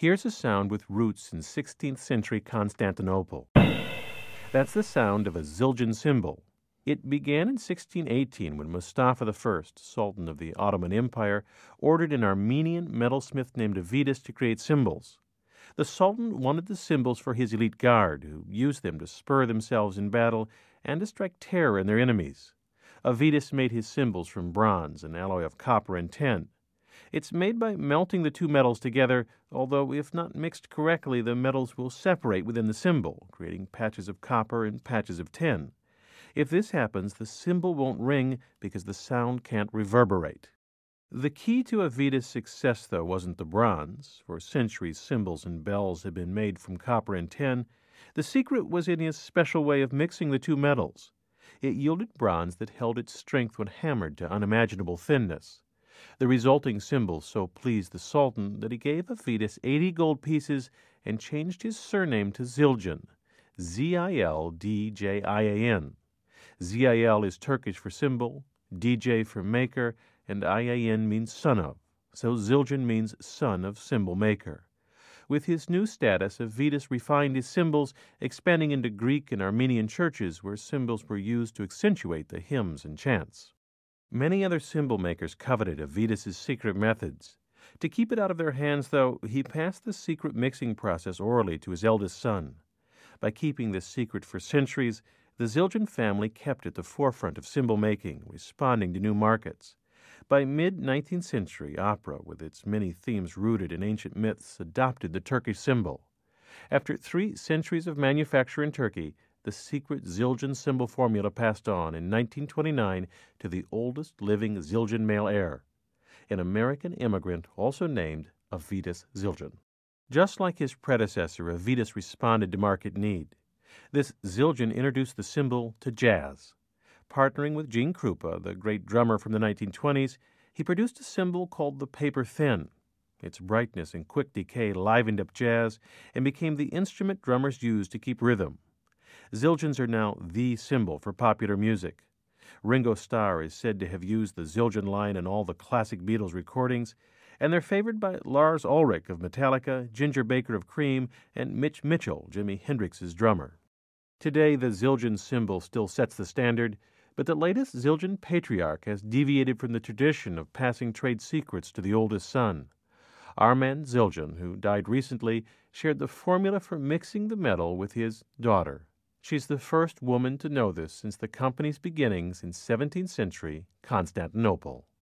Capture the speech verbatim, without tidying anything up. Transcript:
Here's a sound with roots in sixteenth century Constantinople. That's the sound of a Zildjian cymbal. It began in sixteen eighteen when Mustafa the First, Sultan of the Ottoman Empire, ordered an Armenian metalsmith named Avidas to create cymbals. The Sultan wanted the cymbals for his elite guard, who used them to spur themselves in battle and to strike terror in their enemies. Avidas made his cymbals from bronze, an alloy of copper and tin. It's made by melting the two metals together, although if not mixed correctly, the metals will separate within the cymbal, creating patches of copper and patches of tin. If this happens, the cymbal won't ring because the sound can't reverberate. The key to Avidas' success, though, wasn't the bronze. For centuries, cymbals and bells had been made from copper and tin. The secret was in his special way of mixing the two metals. It yielded bronze that held its strength when hammered to unimaginable thinness. The resulting cymbals so pleased the Sultan that he gave Avidas eighty gold pieces and changed his surname to Zildjian, Z I L D J I A N. Z I L is Turkish for symbol, D J for maker, and I A N means son of, so Zildjian means son of cymbal maker. With his new status, Avidas refined his cymbals, expanding into Greek and Armenian churches where cymbals were used to accentuate the hymns and chants. Many other cymbal makers coveted Avidas' secret methods. To keep it out of their hands, though, he passed the secret mixing process orally to his eldest son. By keeping this secret for centuries, the Zildjian family kept at the forefront of cymbal making, responding to new markets. By mid-nineteenth century, opera, with its many themes rooted in ancient myths, adopted the Turkish cymbal. After three centuries of manufacture in Turkey, the secret Zildjian cymbal formula passed on in nineteen twenty-nine to the oldest living Zildjian male heir, an American immigrant also named Avidas Zildjian. Just like his predecessor, Avidas responded to market need. This Zildjian introduced the cymbal to jazz. Partnering with Gene Krupa, the great drummer from the nineteen twenties, he produced a cymbal called the paper thin. Its brightness and quick decay livened up jazz and became the instrument drummers used to keep rhythm. Zildjians are now the symbol for popular music. Ringo Starr is said to have used the Zildjian line in all the classic Beatles recordings, and they're favored by Lars Ulrich of Metallica, Ginger Baker of Cream, and Mitch Mitchell, Jimi Hendrix's drummer. Today, the Zildjian cymbal still sets the standard, but the latest Zildjian patriarch has deviated from the tradition of passing trade secrets to the oldest son. Armand Zildjian, who died recently, shared the formula for mixing the metal with his daughter. She's the first woman to know this since the company's beginnings in seventeenth century Constantinople.